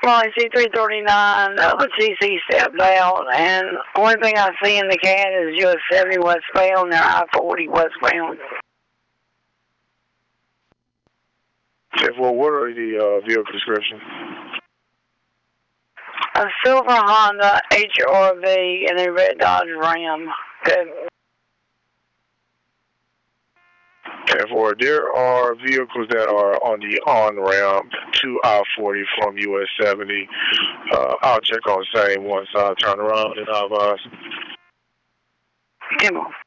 Molly C339, TC stepped out, and the only thing I see in the CAD is US 70 westbound and I-40 westbound. Okay, well, what are the vehicle descriptions? A silver Honda HR-V and a red Dodge Ram. Good. Okay, for there are vehicles that are on the on-ramp to I-40 from US 70. I'll check on the same once I turn around and I'll Come on.